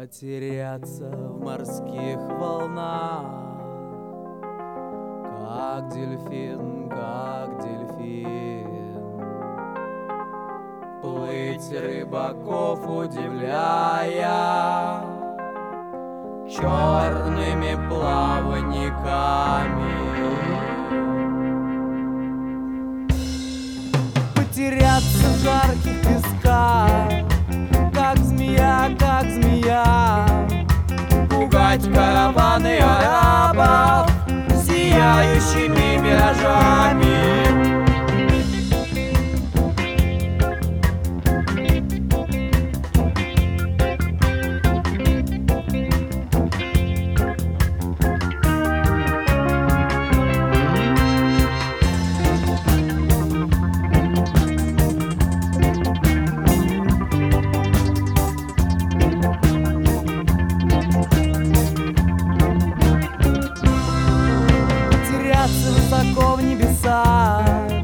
Потеряться в морских волнах, как дельфин, как дельфин. Плыть рыбаков удивляя черными плавниками. Потеряться в жарких песках, как змея, как змея. Пугать караваны арабов сияющими миражами. Высоко в небесах,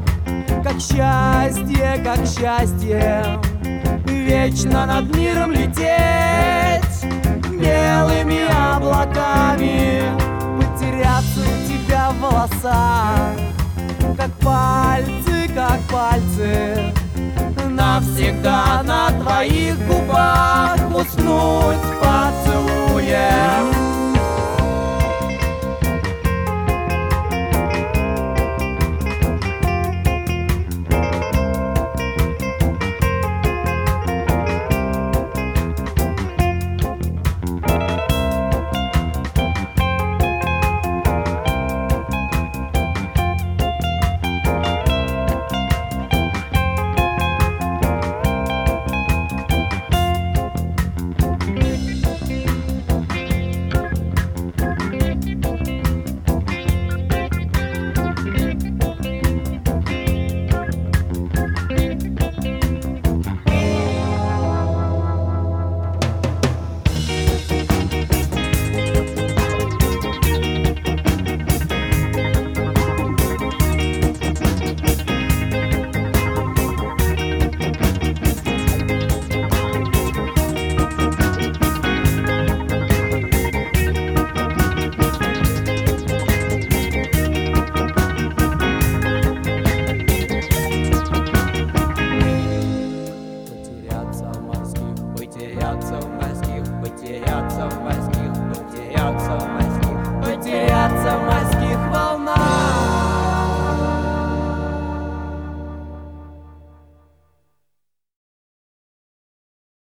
как счастье, вечно над миром лететь белыми облаками. Потеряться у тебя в волосах, как пальцы, навсегда на твоих губах уснуть поцелуем.